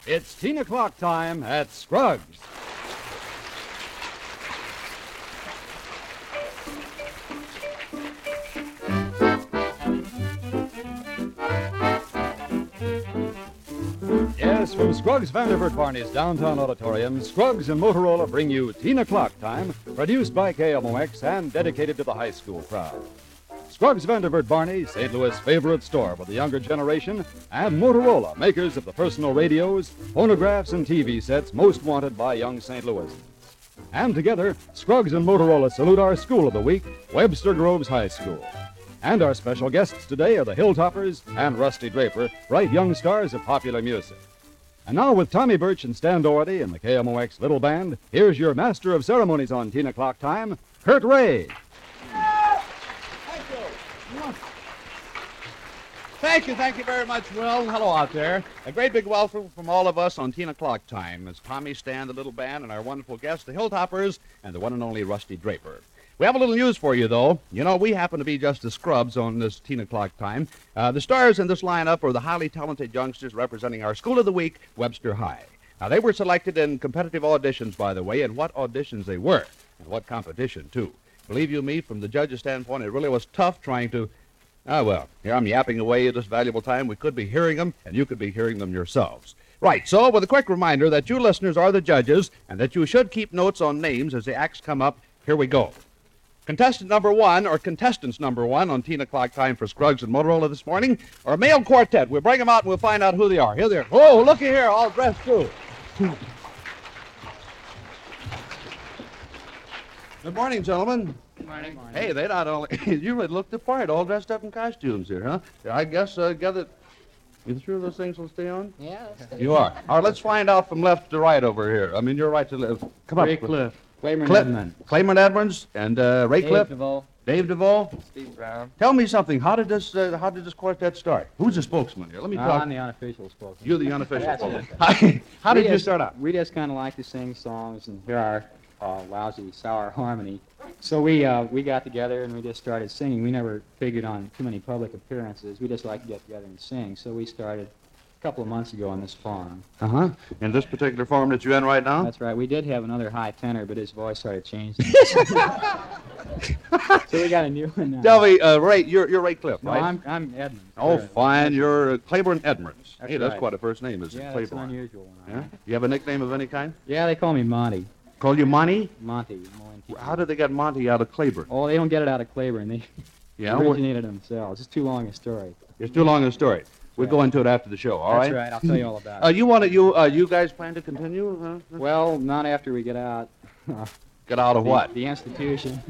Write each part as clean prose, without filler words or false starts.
It's teen o'clock time at Scruggs. Yes, from Scruggs Vanderbilt Barney's downtown auditorium, Scruggs and Motorola bring you Teen O'Clock Time, produced by KMOX and dedicated to the high school crowd. Scruggs Vanderbilt Barney, St. Louis' favorite store for the younger generation, and Motorola, makers of the personal radios, phonographs, and TV sets most wanted by young St. Louisans. And together, Scruggs and Motorola salute our school of the week, Webster Groves High School. And our special guests today are the Hilltoppers and Rusty Draper, bright young stars of popular music. And now, with Tommy Birch and Stan Doherty and the KMOX Little Band, here's your master of ceremonies on Teen O'Clock Time, Kurt Ray. Thank you very much, Will. Hello out there. A great big welcome from all of us on Teen O'Clock Time as Tommy, Stan, the Little Band, and our wonderful guests, the Hilltoppers, and the one and only Rusty Draper. We have a little news for you, though. You know, we happen to be just the scrubs on this Teen O'Clock Time. The stars in this lineup are the highly talented youngsters representing our School of the Week, Webster High. Now, they were selected in competitive auditions, by the way, and what auditions they were, and what competition, too. Believe you me, from the judge's standpoint, it really was tough trying to... here I'm yapping away at this valuable time. We could be hearing them, and you could be hearing them yourselves. Right, so with a quick reminder that you listeners are the judges, and that you should keep notes on names as the acts come up, here we go. Contestant number one, or contestants number one on Teen O'Clock Time for Scruggs and Motorola this morning, are a male quartet. We'll bring them out and we'll find out who they are. Here they are. Oh, looky here, all dressed too. Good morning, gentlemen. Good morning. Hey, they not only... you really look the part, all dressed up in costumes here, huh? I guess, gather... You sure those things will stay on? Yeah. You are. All right, let's find out from left to right over here. I mean, you're right to left. Come up. Ray Cliff. Claymore Edmonds. Claymore Edmonds and Ray Cliff. Dave DeVoe. Steve Brown. Tell me something. How did this quartet start? Who's the spokesman here? Let me talk. I'm the unofficial spokesman. You're the unofficial That's spokesman. How did you start out? We just kind of like to sing songs and hear our lousy, sour harmony. So we got together and we just started singing. We never figured on too many public appearances. We just like to get together and sing. So we started a couple of months ago on this farm. Uh-huh. In this particular farm that you're in right now? That's right. We did have another high tenor, but his voice started changing. So we got a new one now. Tell me, Ray, you're Ray Cliff, No, right? I'm Edmonds. Oh, fine. You're Claiborne Edmonds. That's Hey, that's right. quite a first name, isn't it? Yeah, that's an Claiborne. unusual one. Yeah? You have a nickname of any kind? Yeah, they call me Monty. Call you Monty? Monty. M-O-N-T-Y. How did they get Monty out of Claiborne? Oh, they don't get it out of Claiborne. They Yeah? originated themselves. It's too long a story. It's too long a story. We'll go into it after the show, all right? That's right. I'll tell you all about it. You guys plan to continue? Huh? Well, not after we get out. Get out of what? The institution.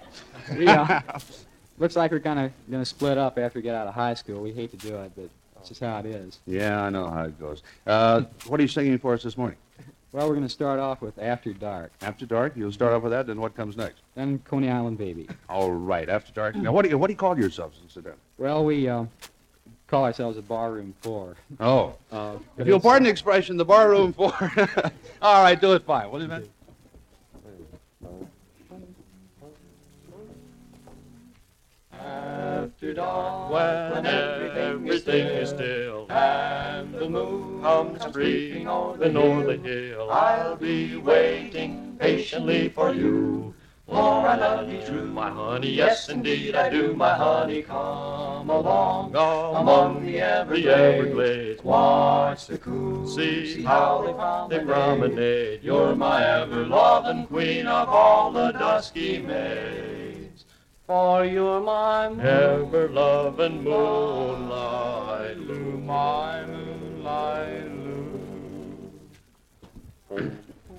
Looks like we're kind of going to split up after we get out of high school. We hate to do it, but it's just how it is. Yeah, I know how it goes. What are you singing for us this morning? Well, we're going to start off with After Dark. After Dark? You'll start off with that, then what comes next? Then Coney Island Baby. All right, After Dark. Now, what do you call yourselves, incidentally? Well, we call ourselves a Barroom 4. Oh. But If you'll it's- pardon the expression, the barroom 4. All right, do it fine. What do you mean? After dawn, when everything is still, and the moon comes streaking o'er the hill, I'll be waiting patiently for you. For I love you true, my honey, yes indeed I do, my honey. Come along, among the Everglades, watch the coos, see how they promenade. You're my ever-loving queen of all the dusky maids. For you're my ever-loving moonlight, Lou, my moonlight, Lou.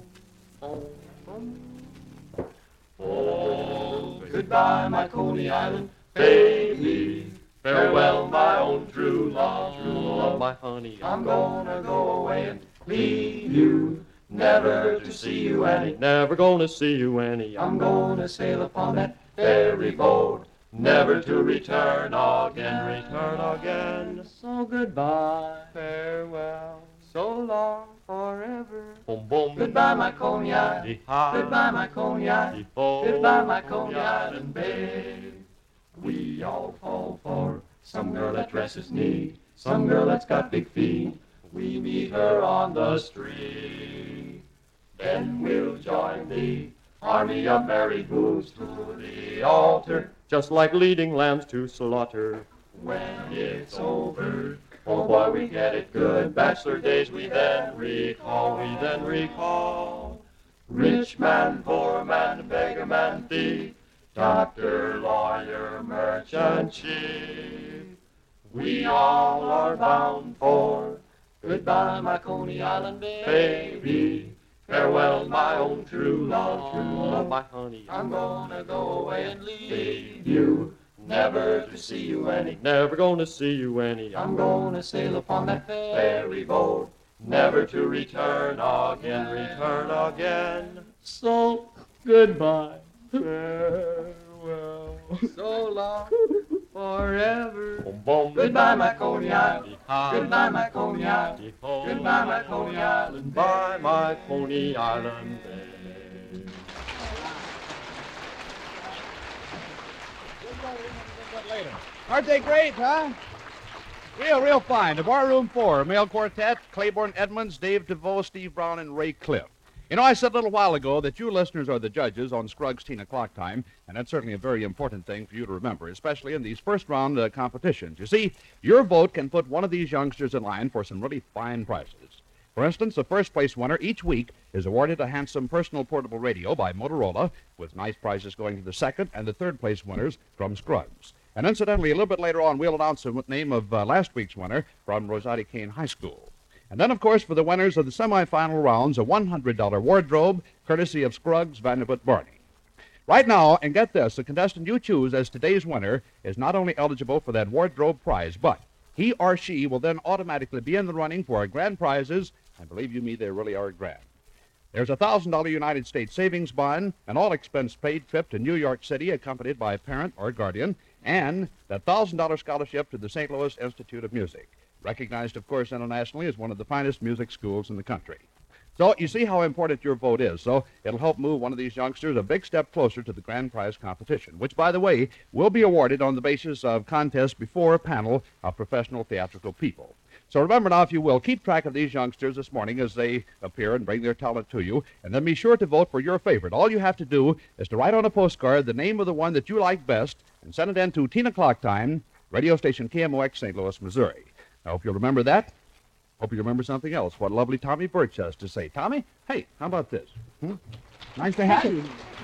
Oh, goodbye, my Coney Island baby. Farewell, my own true love, my honey. I'm gonna go away and leave you, never to see you any. Never gonna see you any. I'm gonna sail upon that ferry boat, never to return again. So goodbye, farewell, so long, forever. Boom, boom. Goodbye, my Coney Island. Goodbye, my Coney Island. Goodbye, my Coney Island babe. We all fall for some girl that dresses neat, some girl that's got big feet. we meet her on the street. Then we'll join the army of merry booths to the altar, just like leading lambs to slaughter. When it's over, oh boy, we get it good. Bachelor days we then recall. Rich man, poor man, beggar man, thief, doctor, lawyer, merchant, chief. We all are bound for goodbye, my Coney Island baby. Farewell, my own true love, my honey. I'm gonna go away and leave you, never to see you any. Never gonna see you any. I'm gonna sail upon that ferry boat, never to return again. So, goodbye, farewell. So long, forever. Boom, boom. Goodbye, my Coney Island. Goodbye, my Coney Island. Goodbye, my Coney Island. By my Coney Island Bay. Aren't they great, huh? Real fine. The Barroom Four, male quartet, Claiborne Edmonds, Dave DeVoe, Steve Brown, and Ray Cliff. You know, I said a little while ago that you listeners are the judges on Scruggs' 10 o'clock time, and that's certainly a very important thing for you to remember, especially in these first-round competitions. You see, your vote can put one of these youngsters in line for some really fine prizes. For instance, the first-place winner each week is awarded a handsome personal portable radio by Motorola, with nice prizes going to the second and the third-place winners from Scruggs. And incidentally, a little bit later on, we'll announce the name of last week's winner from Rosati Kane High School. And then, of course, for the winners of the semifinal rounds, a $100 wardrobe, courtesy of Scruggs Vanderbilt Barney. Right now, and get this, the contestant you choose as today's winner is not only eligible for that wardrobe prize, but he or she will then automatically be in the running for our grand prizes, and believe you me, they really are grand. There's a $1,000 United States savings bond, an all-expense-paid trip to New York City accompanied by a parent or guardian, and that $1,000 scholarship to the St. Louis Institute of Music, recognized, of course, internationally as one of the finest music schools in the country. So you see how important your vote is. So it'll help move one of these youngsters a big step closer to the grand prize competition, which, by the way, will be awarded on the basis of contests before a panel of professional theatrical people. So remember now, if you will, keep track of these youngsters this morning as they appear and bring their talent to you, and then be sure to vote for your favorite. All you have to do is to write on a postcard the name of the one that you like best and send it in to 10 o'clock time, radio station KMOX, St. Louis, Missouri. I hope you'll remember that. Hope you remember something else, what lovely Tommy Birch has to say. Tommy, hey, how about this? Nice to have you.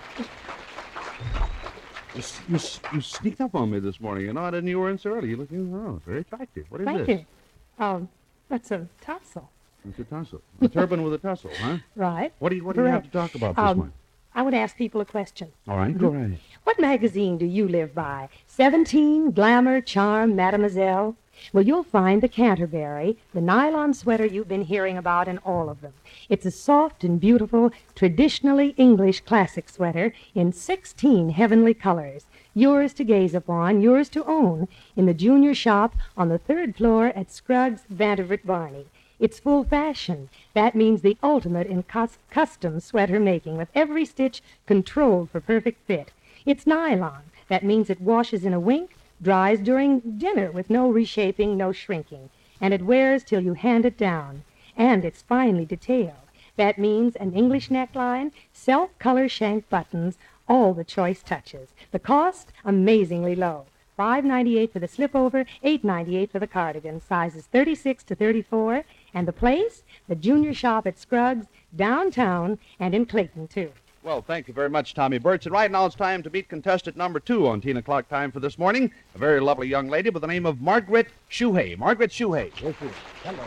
You sneaked up on me this morning. You know, I didn't know you were in so early. You're looking very attractive. What is Thank this? you. That's a tassel. It's a tassel. A turban with a tassel, huh? Right. What do you have to talk about this morning? I would ask people a question. All right, go right ahead. What magazine do you live by? 17, Glamour, Charm, Mademoiselle? Well, you'll find the Canterbury, the nylon sweater you've been hearing about in all of them. It's a soft and beautiful, traditionally English classic sweater in 16 heavenly colors. Yours to gaze upon, yours to own, in the junior shop on the 3rd floor at Scruggs Vanderbilt Barney. It's full fashion. That means the ultimate in custom sweater making, with every stitch controlled for perfect fit. It's nylon. That means it washes in a wink, dries during dinner with no reshaping, no shrinking, and it wears till you hand it down. And it's finely detailed. That means an English neckline, self-color shank buttons, all the choice touches. The cost, amazingly low. $5.98 for the slipover, $8.98 for the cardigan, sizes 36 to 34, and the place, the junior shop at Scruggs, downtown, and in Clayton, too. Well, thank you very much, Tommy Birch. And right now it's time to meet contestant number 2 on 10 o'clock time for this morning, a very lovely young lady by the name of Margaret Shuhay. Margaret Shuhay. Yes, sir. Hello.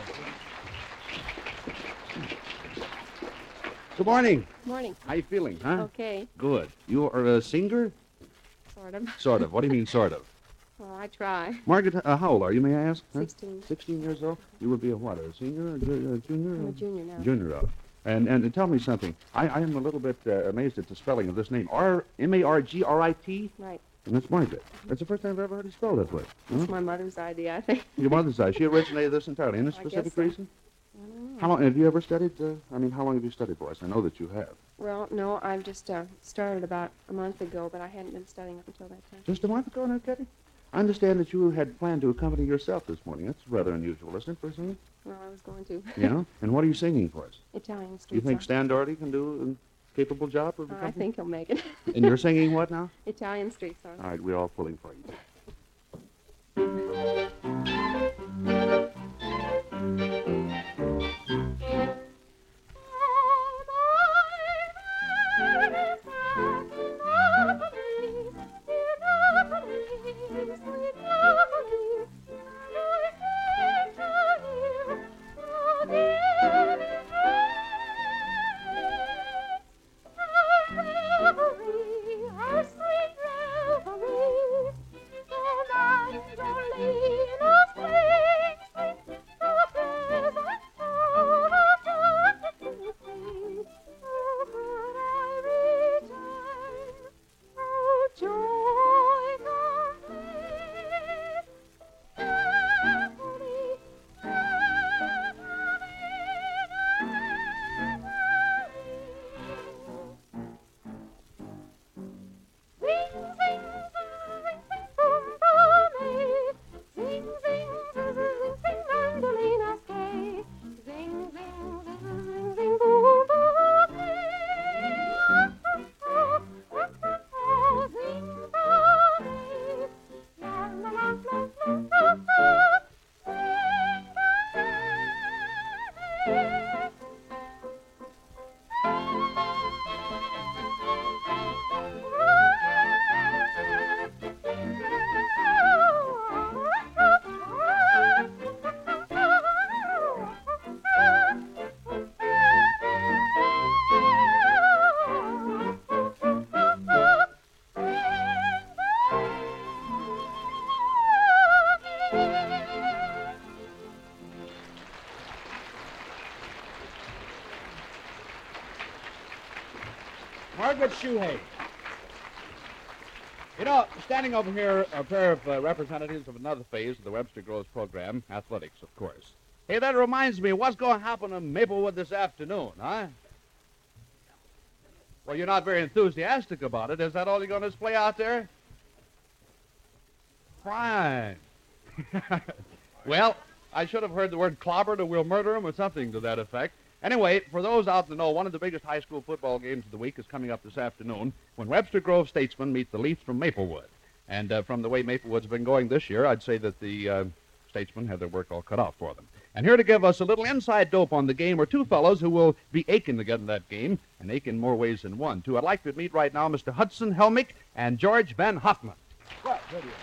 Good morning. Morning. How you feeling, huh? Okay, Good. You are a singer? sort of. Sort of. What do you mean, sort of? Well, I try. Margaret, how old are you, may I ask? Huh? 16. 16 years old? You would be a what, a senior, a junior? I'm a junior now. Junior. And tell me something. I am a little bit amazed at the spelling of this name. M-A-R-G-R-I-T? Right. And that's Margaret. That's the first time I've ever heard it spelled that way. It's my mother's idea, I think. Your mother's side. She originated this entirely. Any I specific guess so. reason? I don't know. How long have you ever studied? How long have you studied voice? I know that you have. Well, no, I've just started about a month ago, but I hadn't been studying up until that time. Just a month ago, no kidding? I understand that you had planned to accompany yourself this morning. That's rather unusual, isn't it, for a singer? Well, I was going to. Yeah? And what are you singing for us? Italian street Do you think song. Stan Doherty can do a capable job of I accompanying? think he'll make it. And you're singing what now? Italian street song. All right, we're all pulling for you. Margaret Shuhay. You know, standing over here are a pair of representatives of another phase of the Webster Groves program, athletics, of course. Hey, that reminds me, what's going to happen in Maplewood this afternoon, huh? Well, you're not very enthusiastic about it. Is that all you're going to display out there? Fine. Well, I should have heard the word clobbered or we'll murder him or something to that effect. Anyway, for those out to know, one of the biggest high school football games of the week is coming up this afternoon when Webster Grove Statesmen meet the Leafs from Maplewood. And from the way Maplewood's been going this year, I'd say that the Statesmen have their work all cut out for them. And here to give us a little inside dope on the game are two fellows who will be aching to get in that game, and ache in more ways than one. Two I'd like to meet right now, Mr. Hudson Helmick and George Van Hoffman. Well, good deal.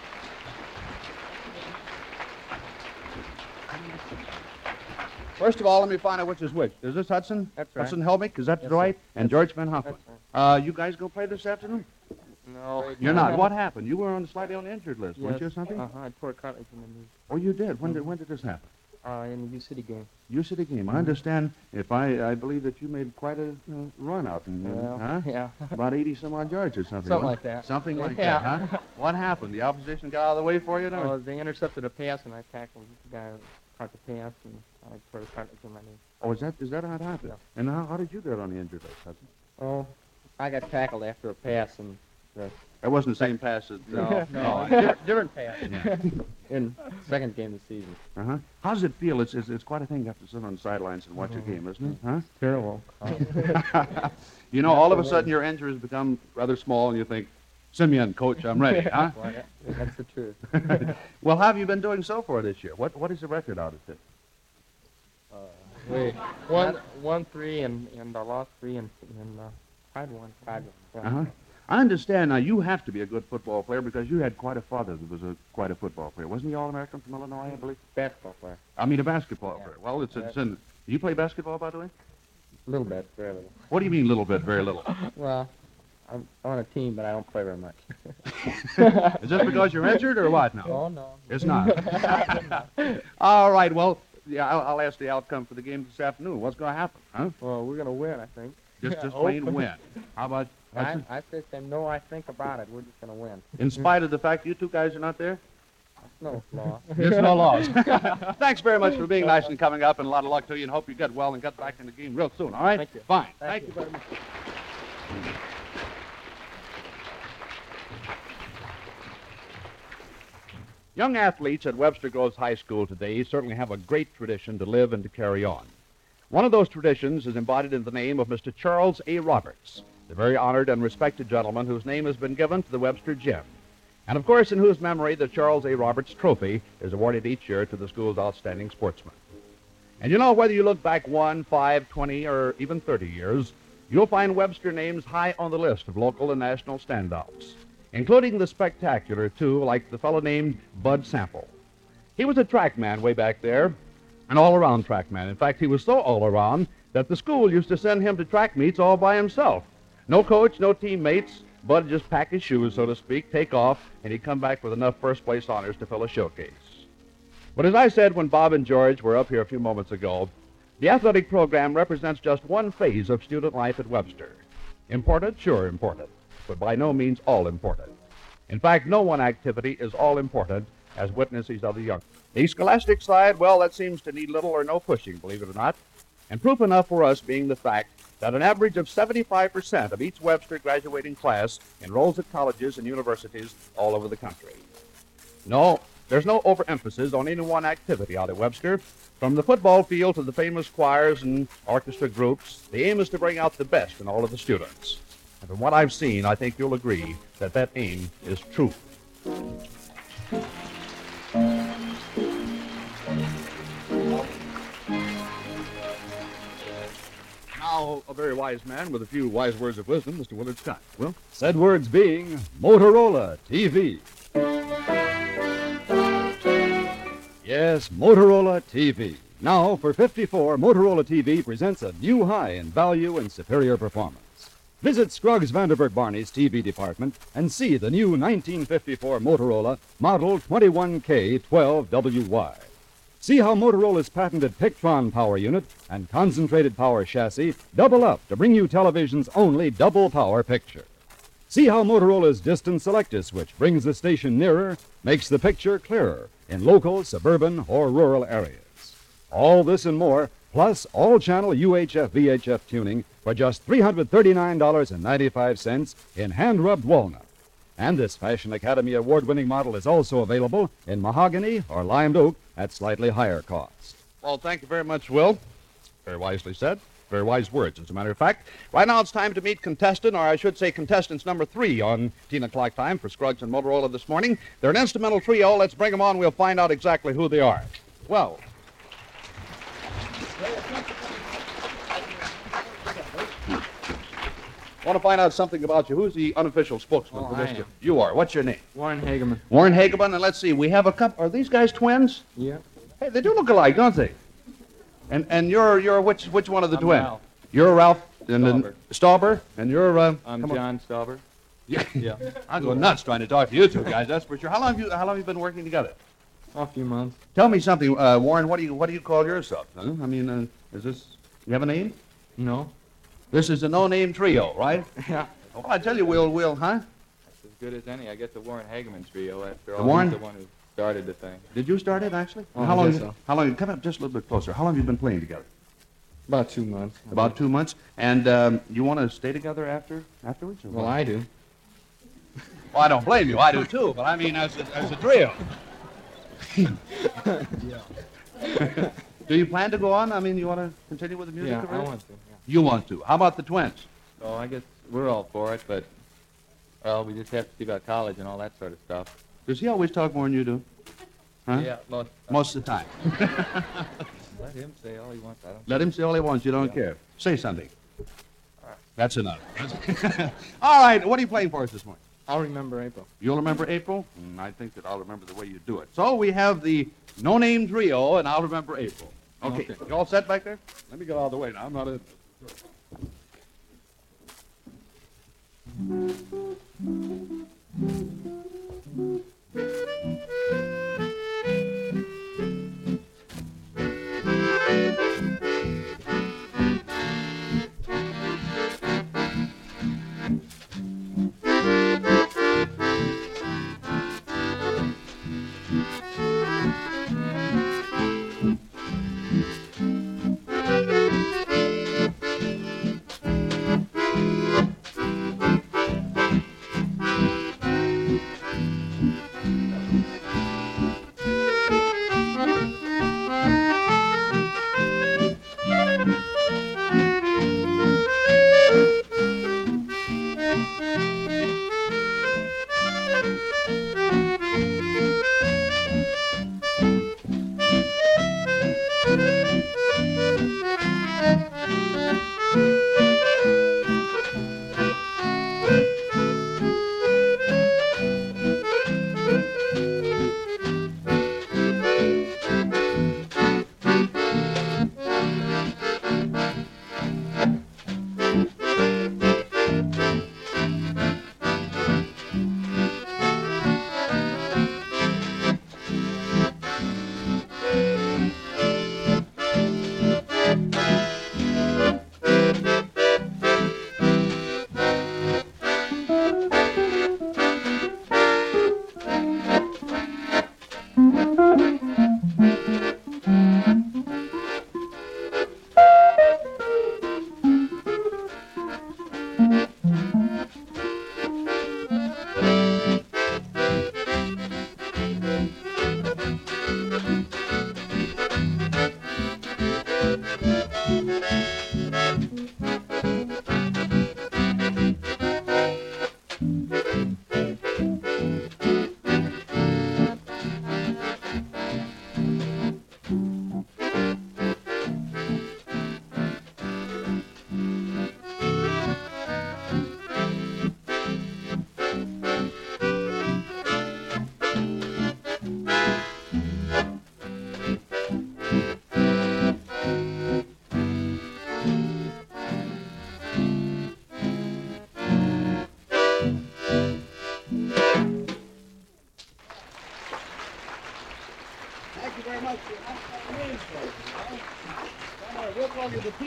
First of all, let me find out which is which. Is this Hudson? That's right. Hudson Helmick, is that Yes, right? sir. And George Van Hoffman. That's You guys go play this afternoon? No. You're not. What happened? You were on the slightly on the injured list, weren't you, or something? I tore cartilage in the knee. Oh, you did. When did this happen? In the U City game. U City game. I understand. If I believe that you made quite a run out, and huh? Yeah. About 80 some odd yards or something. Something huh? like that. Something like Yeah. that, huh? What happened? The opposition got out of the way for you, no? They intercepted a pass, and I tackled the guy who caught the pass, and I tore the cartilage in my knee. Oh, is that how it happened? Yeah. And how did you get on the injured list, Hudson? Oh, I got tackled after a pass, and It wasn't the same pass as different pass. Yeah. In second game of the season. Uh-huh. How does it feel? It's quite a thing to have to sit on the sidelines and watch a game, isn't it? Huh? Terrible. You know, all of a sudden your injuries become rather small, and you think, Simeon, coach, I'm ready, huh? Well, that's the truth. Well, how have you been doing so far this year? What is the record out at this? We won 3 and lost 3 and tied 1. Yeah. Uh-huh. I understand now you have to be a good football player because you had quite a father that was quite a football player. Wasn't he All-American from Illinois, I believe? Basketball player. I mean a basketball Yeah. player. Well, it's in... Do you play basketball, by the way? A little bit, very little. What do you mean little bit, very little? Well, I'm on a team, but I don't play very much. Is this because you're injured or what now? Oh, no. It's not. All right, well, yeah, I'll ask the outcome for the game this afternoon. What's going to happen, huh? Well, we're going to win, I think. Just Yeah, plain hope. win. How about Hudson? I say no, I think about it. We're just going to win. In spite of the fact you two guys are not there? No flaw. There's no loss. Thanks very much for being nice and coming up, and a lot of luck to you, and hope you get well and get back in the game real soon, all right? Thank you. Fine. Thank Thank you. you very much. Young athletes at Webster Groves High School today certainly have a great tradition to live and to carry on. One of those traditions is embodied in the name of Mr. Charles A. Roberts, the very honored and respected gentleman whose name has been given to the Webster Gym, and of course in whose memory the Charles A. Roberts Trophy is awarded each year to the school's outstanding sportsman. And you know, whether you look back 1, 5, 20, or even 30 years, you'll find Webster names high on the list of local and national standouts, including the spectacular two, like the fellow named Bud Sample. He was a track man way back there, an all-around track man. In fact, he was so all-around that the school used to send him to track meets all by himself. No coach, no teammates. Bud just pack his shoes, so to speak, take off, and he'd come back with enough first-place honors to fill a showcase. But as I said when Bob and George were up here a few moments ago, the athletic program represents just one phase of student life at Webster. Important? Sure, important, but by no means all important. In fact, no one activity is all important, as witness these other young. The scholastic side, well, that seems to need little or no pushing, believe it or not, and proof enough for us being the fact that an average of 75% of each Webster graduating class enrolls at colleges and universities all over the country. No, there's no overemphasis on any one activity out at Webster. From the football field to the famous choirs and orchestra groups, the aim is to bring out the best in all of the students. And from what I've seen, I think you'll agree that that aim is true. Now, a very wise man with a few wise words of wisdom, Mr. Willard Scott. Will? Said words being Motorola TV. Yes, Motorola TV. Now, for 54, Motorola TV presents a new high in value and superior performance. Visit Scruggs Vanderbilt Barney's TV department and see the new 1954 Motorola Model 21K12WY. See how Motorola's patented Pictron power unit and concentrated power chassis double up to bring you television's only double power picture. See how Motorola's distance selector switch brings the station nearer, makes the picture clearer in local, suburban, or rural areas. All this and more, plus all-channel UHF VHF tuning for just $339.95 in hand-rubbed walnut. And this Fashion Academy Award-winning model is also available in mahogany or limed oak at slightly higher cost. Well, thank you very much, Will. Very wisely said. Very wise words, as a matter of fact. Right now it's time to meet contestant, or I should say contestants number 3 on 10 o'clock time for Scruggs and Motorola this morning. They're an instrumental trio. Let's bring them on. We'll find out exactly who they are. Well, I want to find out something about you. Who's the unofficial spokesman for this? I am. You are. What's your name? Warren Hageman. Warren Hageman, and let's see. We have a couple. Are these guys twins? Yeah. Hey, they do look alike, don't they? And you're which one of the I'm twins? Ralph. You're Ralph and Stauber. Stauber, and you're I'm come on. John Stauber. Yeah. Yeah. I'm going nuts trying to talk to you two guys. That's for sure. How long have you been working together? A few months. Tell me something, Warren. What do you call yourself? Huh? I mean, is this you have a name? No. This is a no-name trio, right? Yeah. Well, I tell you, Will, huh? That's as good as any. I guess the Warren Hageman trio, after The all. Warren? He's the one who started the thing. Did you start it actually? Oh, how I long? guess so. How long? Come up just a little bit closer. How long have you been playing together? About 2 months. About 2 months. And you want to stay together afterwards? Or Well, what? I do. Well, I don't blame you. I do too. But I mean, as a trio. Do you plan to go on? I mean, you want to continue with the music Yeah, I career? want to. Yeah. You want to. How about the twins? So I guess we're all for it, but, well, we just have to see about college and all that sort of stuff. Does he always talk more than you do? Huh? Yeah, Most of the time. let him say all he wants. I don't. Let him say all he wants. You don't care. Say something. That's enough. All right. What are you playing for us this morning? I'll remember April. You'll remember April? I think that I'll remember the way you do it. So we have the no-name trio, and I'll remember April. Okay. Okay. You all set back there? Let me get out of the way now. I'm not in.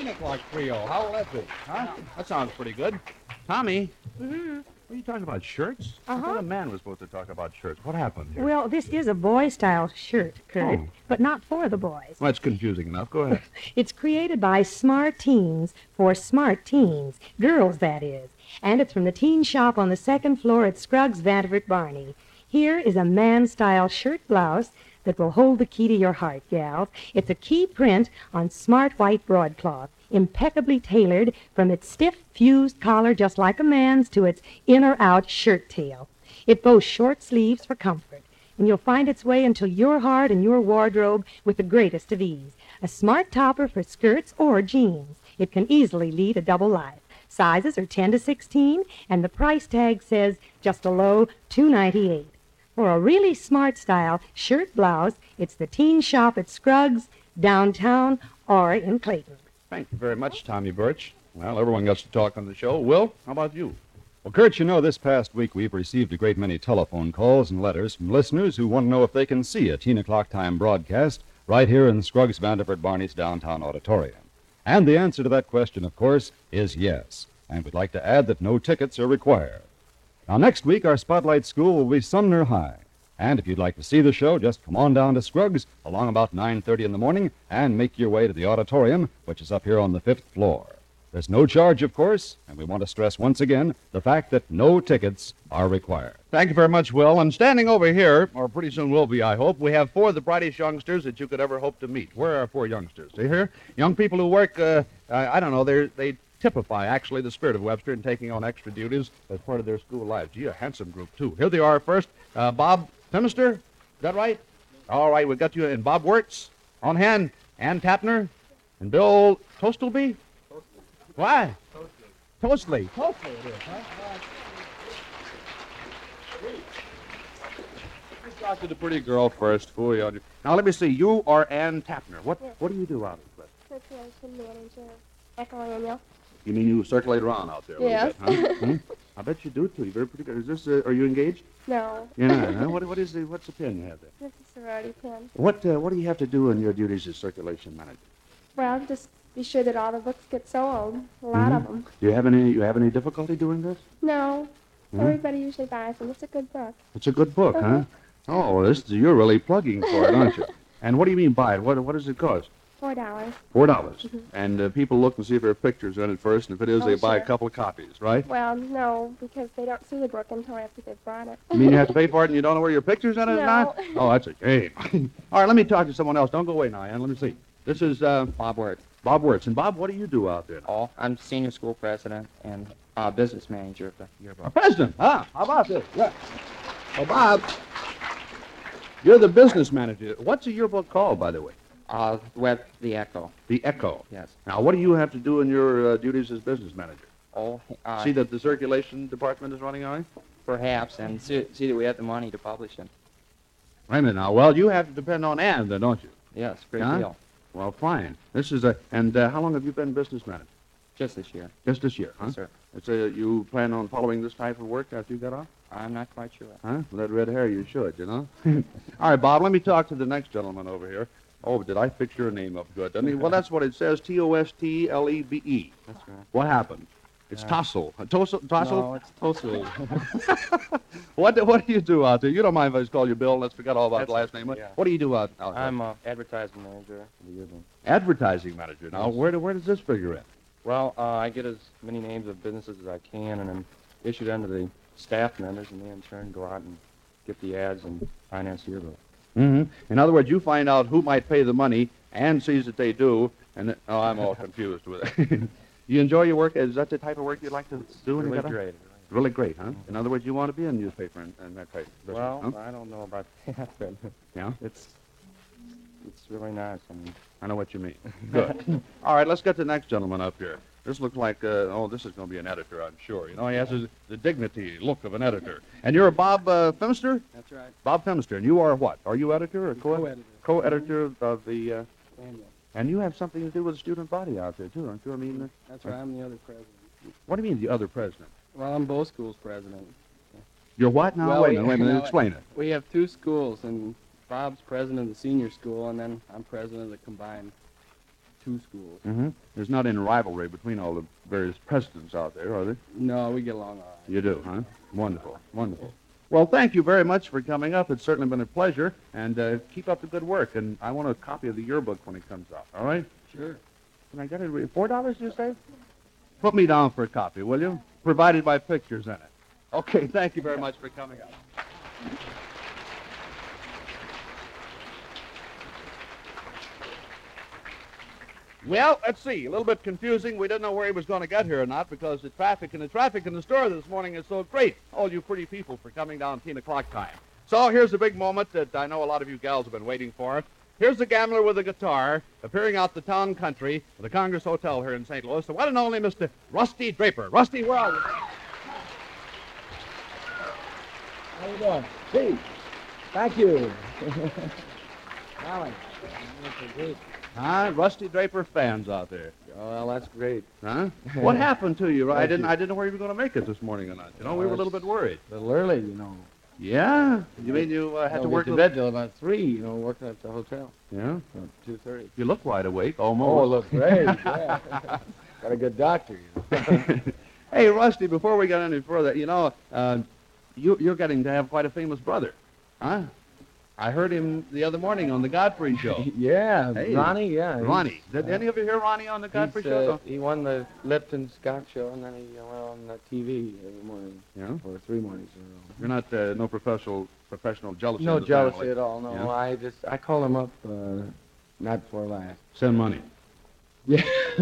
Teen O'Clock Trio. How will that be? Huh? That sounds pretty good. Tommy, Mm-hmm. what are you talking about, shirts? I thought a man was supposed to talk about shirts. What happened here? Well, this is a boy-style shirt, Kurt, Oh. but not for the boys. Well, that's confusing enough. Go ahead. It's created by smart teens for smart teens, girls, that is. And it's from the teen shop on the second floor at Scruggs Vanderbilt Barney. Here is a man-style shirt blouse that will hold the key to your heart, gals. It's a key print on smart white broadcloth, impeccably tailored from its stiff fused collar just like a man's to its in-or-out shirt tail. It boasts short sleeves for comfort, and you'll find its way into your heart and your wardrobe with the greatest of ease. A smart topper for skirts or jeans. It can easily lead a double life. Sizes are 10 to 16, and the price tag says just a low $2.98. For a really smart style shirt blouse, it's the teen shop at Scruggs, downtown, or in Clayton. Thank you very much, Tommy Birch. Well, everyone gets to talk on the show. Will, how about you? Well, Kurt, you know, this past week we've received a great many telephone calls and letters from listeners who want to know if they can see a Teen O'Clock Time broadcast right here in Scruggs Vanderbilt Barney's downtown auditorium. And the answer to that question, of course, is yes. And we'd like to add that no tickets are required. Now, next week, our Spotlight School will be Sumner High. And if you'd like to see the show, just come on down to Scruggs along about 9:30 in the morning and make your way to the auditorium, which is up here on the 5th floor. There's no charge, of course, and we want to stress once again the fact that no tickets are required. Thank you very much, Will. And standing over here, or pretty soon will be, I hope, we have four of the brightest youngsters that you could ever hope to meet. Where are our four youngsters? See here? Young people who work, I don't know, they typify, actually, the spirit of Webster in taking on extra duties as part of their school lives. Gee, a handsome group, too. Here they are first. Bob Phimister, is that right? All right, we've got you and Bob Wirtz on hand. Ann Tapner and Bill Toastleby? Why? Toastley. Toastley it is, huh? Let's talk to the pretty girl first. Fool you. Now, let me see. You are Ann Tapner. What do you do out there? Circulation manager. Echo Annual. You mean you circulate around out there a little Yes. bit, huh? I bet you do, too. You're very pretty good. Is this, are you engaged? No. Yeah. Huh? What's the pen you have there? This is a sorority pen. What do you have to do in your duties as circulation manager? Well, just be sure that all the books get sold. A lot of them. Do you have any difficulty doing this? No. Hmm? Everybody usually buys them. It's a good book. It's a good book, huh? Oh, you're really plugging for it, aren't you? And what do you mean by it? What does it cost? $4. $4. And people look and see if there are pictures in it first, and if it is, Oh, they buy a sure. couple of copies, right? Well, no, because they don't see the book until after they've bought it. You mean you have to pay for it and you don't know where your picture's in it or No. not? Oh, that's a game. All right, let me talk to someone else. Don't go away now, Ann. Let me see. This is Bob Wirtz. Bob Wirtz. And Bob, what do you do out there? Oh, I'm senior school president and business manager of the yearbook. President. Ah, how about this? Yeah. Oh, Bob, you're the business manager. What's a yearbook called, by the way? The Echo. The Echo. Yes. Now, what do you have to do in your duties as business manager? Oh, See that the circulation department is running all right? perhaps, and see that we have the money to publish it. Wait a minute now. Well, you have to depend on Ann, then, don't you? Yes, great Huh? deal. Well, fine. This is and how long have you been business manager? Just this year. Just this year, huh? Yes, sir. It's you plan on following this type of work after you get off? I'm not quite sure. Huh? With that red hair, you should, you know? All right, Bob, let me talk to the next gentleman over here. Oh, did I fix your name up good, didn't he? Well, that's what it says, Tostlebe. That's right. What happened? It's Tossel. Tossel? No, it's Toastley. What do you do out there? You don't mind if I just call you Bill? Let's forget all about the last name. yeah. What do you do out there? I'm advertising manager for the yearbook. Advertising manager. Now, Yes. where does this figure in? Well, I get as many names of businesses as I can, and then issue them to the staff members, and they in turn go out and get the ads and finance the yearbook. Mm-hmm. In other words, you find out who might pay the money and sees that they do, and I'm all confused with it. You enjoy your work? Is that the type of work you like to do? when you Really get up? great. Really great, huh? In other words, you want to be in a newspaper and that type of business, Well, huh? I don't know about that, but Yeah? it's really nice. I mean, I know what you mean. Good. All right, let's get the next gentleman up here. This looks like, this is going to be an editor, I'm sure. You know, he has the dignity, look of an editor. And you're Bob Phimister? that's right. Bob Phimister. And you are what? Are you editor or Co-editor. Co-editor of the... And you have something to do with the student body out there, too, don't you? I mean, That's right. I'm the other president. what do you mean the other president? Well, I'm both schools president. You're what now? Well, wait a minute, explain it. We have two schools, and Bob's president of the senior school, and then I'm president of the combined two schools. Mm-hmm. There's not any rivalry between all the various presidents out there, are there? No, we get along all right. You do, huh? Wonderful, wonderful. Well, thank you very much for coming up. It's certainly been a pleasure, and keep up the good work. And I want a copy of the yearbook when it comes out, all right? Sure. Can I get it? $4, you say? Put me down for a copy, will you? Provided by pictures in it. Okay, thank you very much for coming up. Well, let's see. A little bit confusing. We didn't know where he was going to get here or not because the traffic in the store this morning is so great. All you pretty people for coming down 10 o'clock time. So here's a big moment that I know a lot of you gals have been waiting for. Here's the gambler with a guitar appearing out the town country of the Congress Hotel here in St. Louis. The one and only Mr. Rusty Draper. Rusty, where are you? How you doing? Hey, thank you. Golly, that's great. Huh? Rusty Draper fans out there. Oh, well, that's great. Huh? What happened to you? I Thank didn't you. know where you were going to make it this morning or not. You know, we were a little bit worried. A little early, you know. Yeah? You mean you had to Don't work get to bed till about 3, you know, working at the hotel. Yeah? 2:30. You look wide awake, Oh, almost. look great, yeah. Got a good doctor, you know. Hey, Rusty, before we get any further, you know, you're getting to have quite a famous brother. Huh? I heard him the other morning on the Godfrey show. Yeah, Hey, Ronnie, yeah. Ronnie. Did any of you hear Ronnie on the Godfrey show? He won the Lipton Scott show, and then he went on the TV every morning. Yeah? For 3 mornings in a row. You're not no professional jealousy. No in the jealousy family. at all, no. Yeah? I call him up night before last. Send money. Yeah.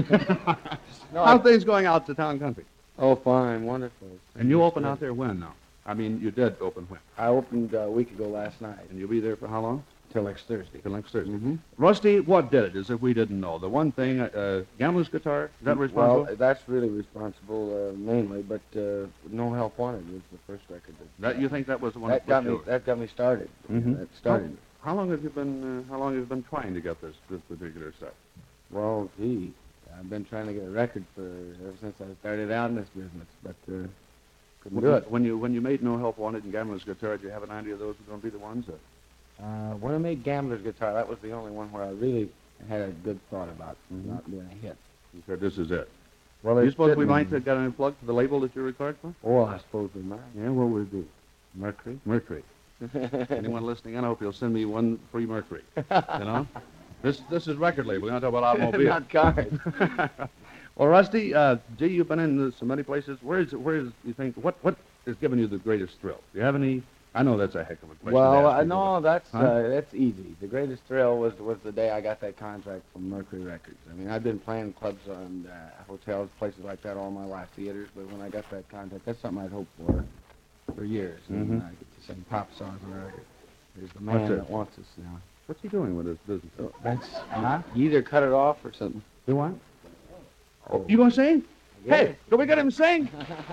No, How's things going out to town country? Oh, fine, wonderful. And you open out there when now? I mean, you did open when? I opened a week ago last night, And you'll be there for how long? till next Thursday. Till next Thursday. Mm-hmm. Rusty, what did it, as if we didn't know? The one thing, gambler's guitar, is that responsible? Well, that's really responsible mainly, but No Help Wanted was the first record. You think that was the one That got put me. you over? That got me started. Mhm. That started. How long have you been trying to get this particular set? Well, gee, I've been trying to get a record ever since I started out in this business, but couldn't do it. When you made No Help Wanted and Gambler's Guitar, did you have an idea those were going to be the ones? When I made Gambler's Guitar, that was the only one where I really had a good thought about not being a hit. You said this is it. Well, You suppose we might get any plug for the label that you record for? Oh, I suppose we might. Yeah, what would it be? Mercury. Mercury. Anyone listening in, I hope you'll send me one free Mercury. You know? This is record label. We're going to talk about automobiles. Not cars. Well, Rusty, gee, you've been in so many places. Where is you think, what has given you the greatest thrill? Do you have any? I know that's a heck of a question. Well, to ask people, no, but- that's easy. The greatest thrill was the day I got that contract from Mercury Records. I mean, I've been playing clubs and hotels, places like that all my life, theaters. But when I got that contract, that's something I'd hoped for years. And I get to sing pop songs on the record. There's the man What's it? that wants us now. What's he doing with his business? That's you either cut it off or something. Do what? Oh, you going to sing? Hey, can we get him to sing?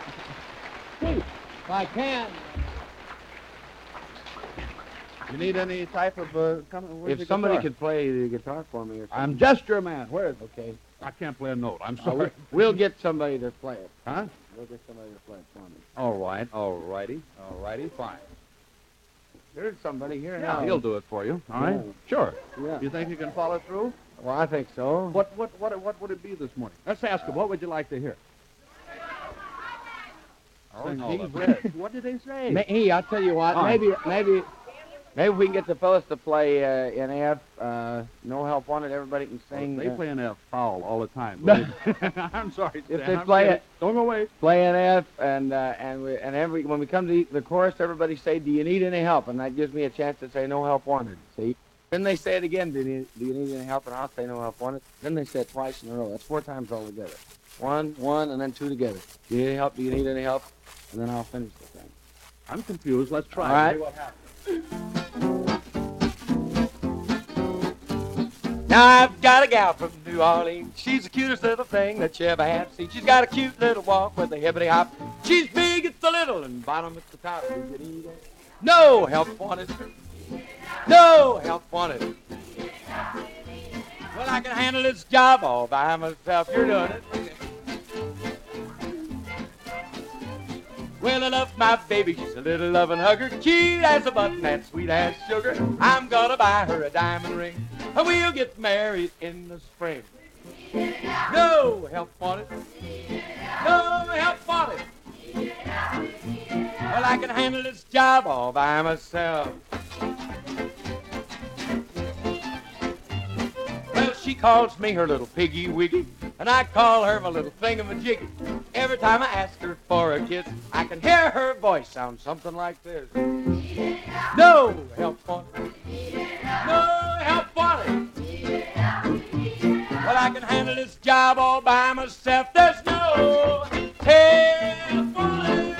If I can. You need any type of If somebody could play the guitar for me or something. I'm just your man. Where is it? Okay. I can't play a note. I'm sorry. We'll get somebody to play it. Huh? We'll get somebody to play it for me. All right. All righty. Fine. There's somebody here Yeah, now. he'll do it for you. All right. Yeah. Sure. Yeah. You think you can follow through? Well, I think so. What would it be this morning? Let's ask him. What would you like to hear? Sing all of it. What did they say? Hey, I'll tell you what. Oh. Maybe we can get the fellas to play in F. No Help Wanted. Everybody can sing. They play an F foul all the time. I'm sorry. If Stan, they I'm play kidding. it- Don't go away. Play an F, and when we come to the chorus, everybody say, "Do you need any help?" And that gives me a chance to say, "No Help Wanted." See? Then they say it again. Do you need any help? And I'll say, "No Help Wanted." Then they say it twice in a row. That's 4 times all together. 1, and then 2 together. Do you need any help? Do you need any help? And then I'll finish the thing. I'm confused. Let's try. All right. See what happens. Now I've got a gal from New Orleans. She's the cutest little thing that you ever have seen. She's got a cute little walk with a hippity hop. She's big at the little and bottom at the top. No help wanted. No help wanted. Well, I can handle this job all by myself. You're doing it. Well, I love my baby. She's a little loving hugger. Cute as a button and sweet as sugar. I'm gonna buy her a diamond ring. And we'll get married in the spring. No help wanted. No help wanted. Well, I can handle this job all by myself. Well, she calls me her little piggy wiggy, and I call her my little thingamajiggy. Every time I ask her for a kiss, I can hear her voice sound something like this. No help wanted. No help wanted. Well, I can handle this job all by myself. There's no help wanted.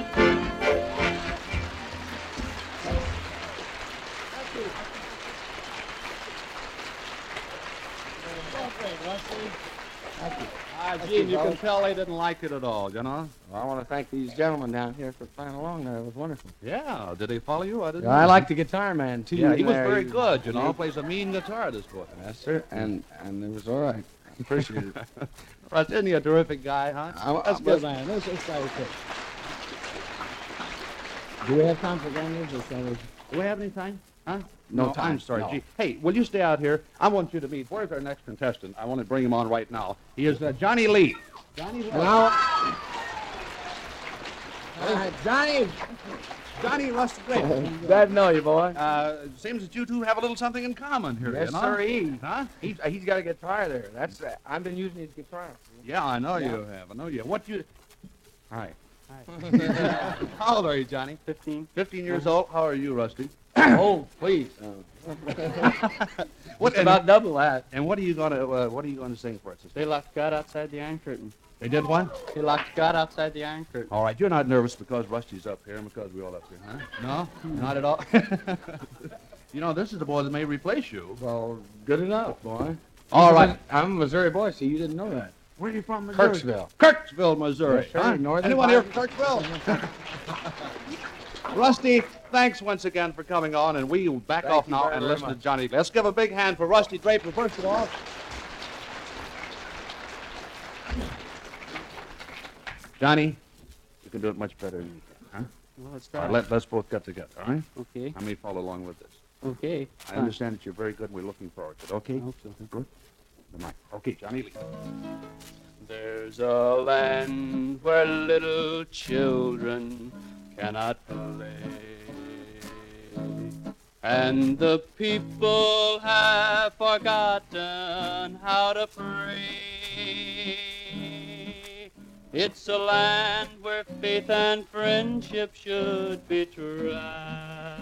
Gene, you can tell they didn't like it at all, you know? Well, I want to thank these gentlemen down here for playing along there. It was wonderful. Yeah. Did they follow you? I didn't. I like the guitar man, too. Yeah, he was there. very good, you know. He plays a mean guitar, this boy. Yes, sir. And it was all right. Appreciate it. Russ, isn't he a terrific guy, huh? That's good, man. This guy was good. Do we have time for gangs or shall we? Do we have any time? Huh? No time. I'm sorry, No. Gee. Hey, will you stay out here? I want you to meet. Where's our next contestant? I want to bring him on right now. He is Johnny Lee. Johnny Lee. Johnny Rusty Draper. Glad to know you, boy. Seems that you two have a little something in common here, Yes, you know? sir. Huh? He's got a guitar there. That's I've been using his guitar. Yeah, I know you have. I know you have. What you... Hi. How old are you, Johnny? 15. 15 years old. How are you, Rusty? Oh, please. What About double that. And what are you gonna sing for us? They locked God outside the Iron Curtain. They did what? They locked God outside the Iron Curtain. All right, you're not nervous because Rusty's up here and because we're all up here, huh? No, not at all. You know, this is the boy that may replace you. Well, good enough, boy. All right. I'm a Missouri boy, so you didn't know that. Where are you from, Missouri? Kirksville. Kirksville, Missouri. Yes, sir. Huh? Northern Anyone here part from Kirksville? Rusty, thanks once again for coming on, and we'll back Thank off you now very, and very listen to much. Johnny. Let's give a big hand for Rusty Draper, first of all. Johnny, you can do it much better than you can, huh? Well, let's All try. right, let's both get together, all right? Okay. I may follow along with this. Okay. I understand that you're very good, and we're looking forward to it, okay? I hope so. Good. The mic. Okay, Johnny Lee. There's a land where little children cannot play, and the people have forgotten how to pray. It's a land where faith and friendship should be tried,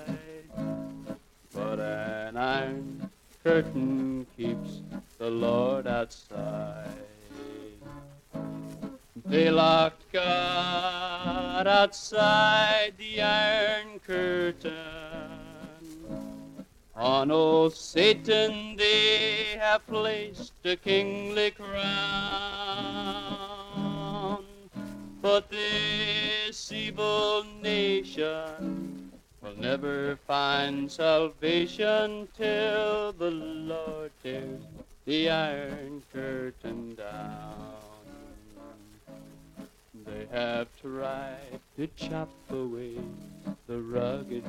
but an iron curtain keeps the Lord outside. They locked God outside the Iron Curtain. On old Satan they have placed a kingly crown, but this evil nation will never find salvation till the Lord tears the Iron Curtain down. They have tried to chop away the rugged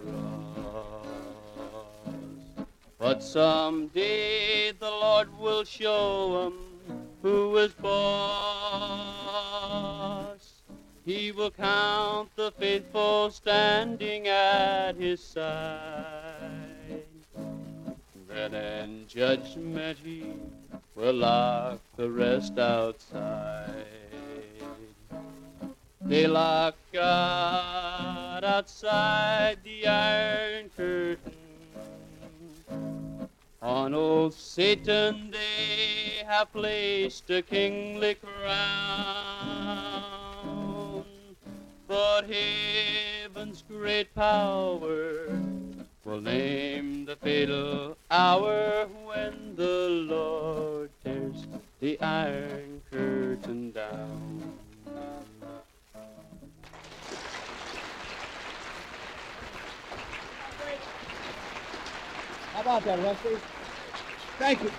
cross, but someday the Lord will show 'em who is boss. He will count the faithful standing at his side. Then in judgment he will lock the rest outside. They lock God outside the Iron Curtain. On old Satan they have placed a kingly crown, but heaven's great power will name the fatal hour when the Lord tears the Iron Curtain down. How about that, Rusty? Thank you.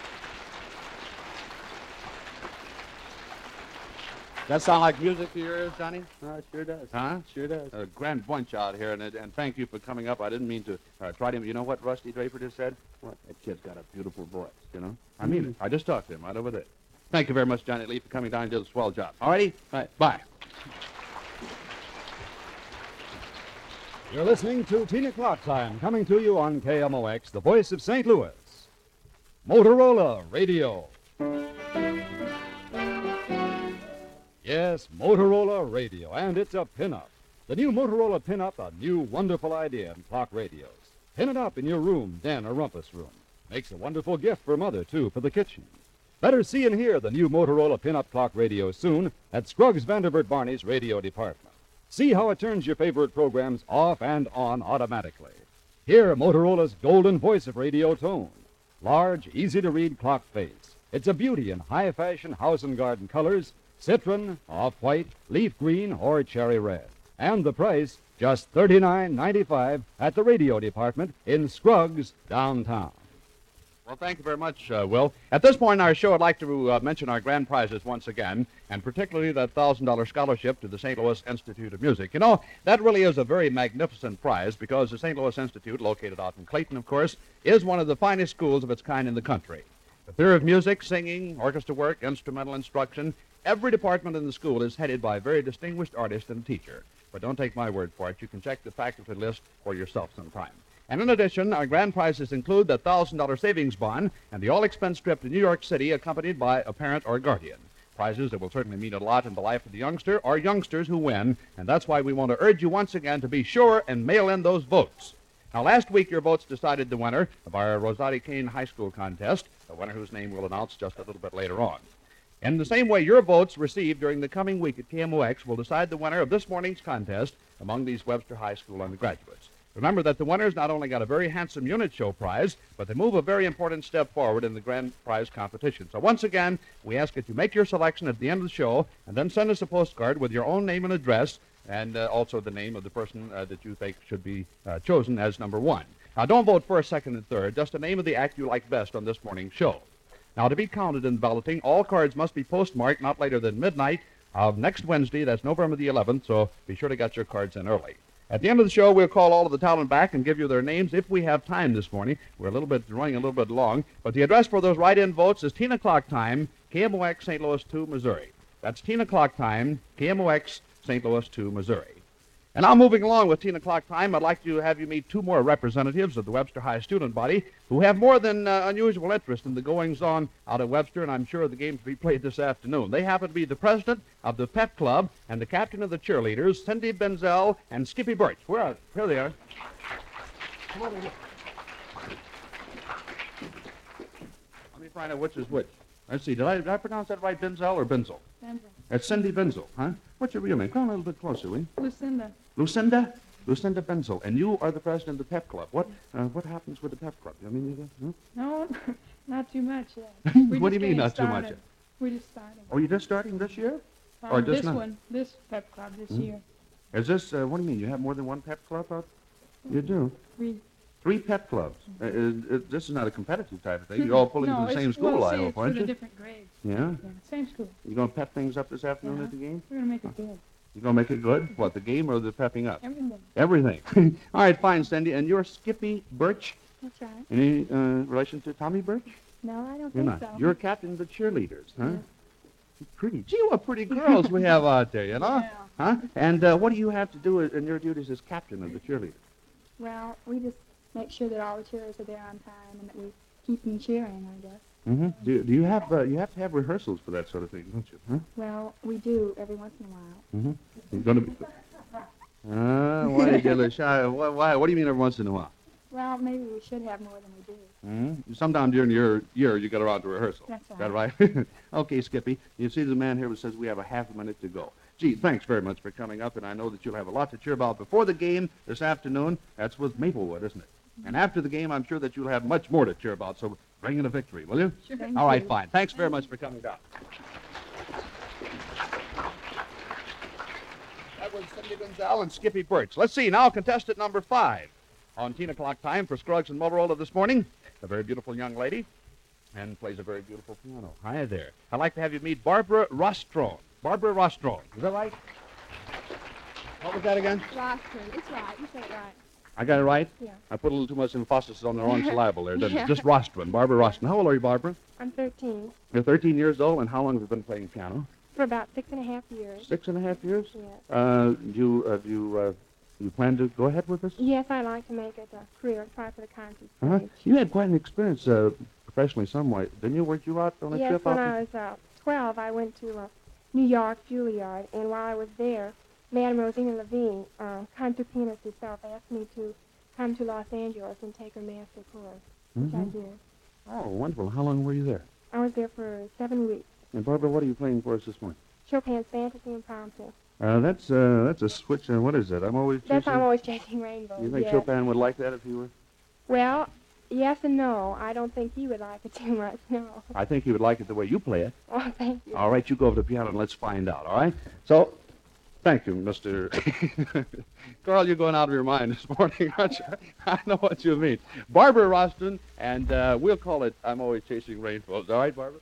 That sound like music to your ears, Johnny? It sure does. Huh? Sure does. A grand bunch out here, and thank you for coming up. I didn't mean to try to... You know what Rusty Draper just said? What? That kid's got a beautiful voice, you know? I mean it. I just talked to him right over there. Thank you very much, Johnny Lee, for coming down and did a swell job. All righty? Right. Bye. You're listening to Tina Clock Time, coming to you on KMOX, the voice of St. Louis. Motorola Radio. Yes, Motorola Radio, and it's a pinup. The new Motorola pinup, a new wonderful idea in clock radios. Pin it up in your room, den, or rumpus room. Makes a wonderful gift for Mother, too, for the kitchen. Better see and hear the new Motorola pinup clock radio soon at Scruggs Vanderbilt Barney's radio department. See how it turns your favorite programs off and on automatically. Hear Motorola's golden voice of radio tone. Large, easy-to-read clock face. It's a beauty in high-fashion house and garden colors, citron, off-white, leaf green, or cherry red. And the price, just $39.95 at the radio department in Scruggs, downtown. Well, thank you very much, Will. At this point in our show, I'd like to mention our grand prizes once again, and particularly that $1,000 scholarship to the St. Louis Institute of Music. You know, that really is a very magnificent prize because the St. Louis Institute, located out in Clayton, of course, is one of the finest schools of its kind in the country. The theory of music, singing, orchestra work, instrumental instruction, every department in the school is headed by a very distinguished artist and teacher. But don't take my word for it. You can check the faculty list for yourself sometime. And in addition, our grand prizes include the $1,000 savings bond and the all-expense trip to New York City accompanied by a parent or guardian. Prizes that will certainly mean a lot in the life of the youngster or youngsters who win, and that's why we want to urge you once again to be sure and mail in those votes. Now, last week, your votes decided the winner of our Rosati Kane High School contest, a winner whose name we'll announce just a little bit later on. In the same way, your votes received during the coming week at KMOX will decide the winner of this morning's contest among these Webster High School undergraduates. Remember that the winners not only got a very handsome unit show prize, but they move a very important step forward in the grand prize competition. So once again, we ask that you make your selection at the end of the show and then send us a postcard with your own name and address and also the name of the person that you think should be chosen as number one. Now, don't vote first, second, and third, just the name of the act you like best on this morning's show. Now, to be counted in balloting, all cards must be postmarked not later than midnight of next Wednesday. That's November the 11th, so be sure to get your cards in early. At the end of the show, we'll call all of the talent back and give you their names if we have time this morning. We're running a little bit long, but the address for those write-in votes is Tina Clock Time, KMOX, St. Louis 2, Missouri. That's Tina Clock Time, KMOX, St. Louis 2, Missouri. And now, moving along with Tina Clock Time, I'd like to have you meet two more representatives of the Webster High student body who have more than unusual interest in the goings-on out of Webster, and I'm sure the games will be played this afternoon. They happen to be the president of the pep club and the captain of the cheerleaders, Cindy Benzel and Skippy Birch. Where are they? Here they are. Come on in. Let me find out which is which. Let's see. Did I pronounce that right, Benzel or Benzel? Benzel. That's Cindy Benzel, huh? What's your real name? Come a little bit closer, will you? Lucinda. Lucinda? Lucinda Benzel. And you are the president of the pep club. What happens with the pep club? I mean, No, not too much yet. What do you mean, not too much? We just started. Oh, you just starting this year? Or just this not? one, this pep club this year. Is this, what do you mean? You have more than one pep club out? You do? Three pep clubs. This is not a competitive type of thing. You're all pulling to the same school, I hope, aren't you? It's different grades. Yeah? Yeah, same school. You going to pep things up this afternoon at the game? We're going to make it good. You going to make it good? What, the game or the pepping up? Everything. Everything. All right, fine, Cindy. And you're Skippy Birch? That's right. Any relation to Tommy Birch? No, I don't You're think not. so. You're captain of the cheerleaders, huh? Yeah. Pretty. Gee, what pretty girls we have out there, you know? Yeah. Huh? And what do you have to do in your duties as captain of the cheerleaders? Well, we just make sure that all the cheerers are there on time and that we keep them cheering, I guess. Mm-hmm. Do you have to have rehearsals for that sort of thing, don't you? Huh? Well, we do every once in a while. Mm-hmm. You're going to be. Why are you shy? Why? What do you mean every once in a while? Well, maybe we should have more than we do. Mm-hmm. Sometime during your year, you get around to rehearsal. That's Is that right? Okay, Skippy. You see the man here who says we have a half a minute to go. Gee, thanks very much for coming up, and I know that you'll have a lot to cheer about before the game this afternoon. That's with Maplewood, isn't it? And after the game, I'm sure that you'll have much more to cheer about, so bring in a victory, will you? Sure. All right, fine. Thanks very much for coming down. That was Cindy Gonzalez and Skippy Birch. Let's see, now contestant number 5 on Tina Clock Time for Scruggs and Motorola this morning. A very beautiful young lady and plays a very beautiful piano. Hi there. I'd like to have you meet Barbara Rostrone. Barbara Rostrone. Is that right? What was that again? Rostron. It's right. You said it right. I got it right? Yeah. I put a little too much emphasis on the wrong syllable there, didn't Yeah. I? Just Rostron, Barbara Rostron. How old are you, Barbara? I'm 13. You're 13 years old, and how long have you been playing piano? For about 6.5 years. 6.5 years? Yes. You plan to go ahead with this? Yes, I like to make it a career, try for the concert Uh-huh. stage. You had quite an experience professionally some way, didn't you? Weren't you out on a Yes, trip when out I was 12, I went to New York Juilliard, and while I was there, Madame Rosina Levine, concert pianist herself, asked me to come to Los Angeles and take her master course, which I Mhm. did. Oh, wonderful. How long were you there? I was there for 7 weeks. And Barbara, what are you playing for us this morning? Chopin's Fantasy Impromptu. That's a switch. What is it? I'm always That's chasing. I'm always chasing rainbows. You think yes. Chopin would like that if he were? Well, yes and no. I don't think he would like it too much, no. I think he would like it the way you play it. Oh, thank you. All right, you go over to the piano and let's find out, all right? So, thank you, Mr. Carl, you're going out of your mind this morning, aren't you? I know what you mean. Barbara Rostron, and we'll call it I'm Always Chasing Rainbows. All right, Barbara?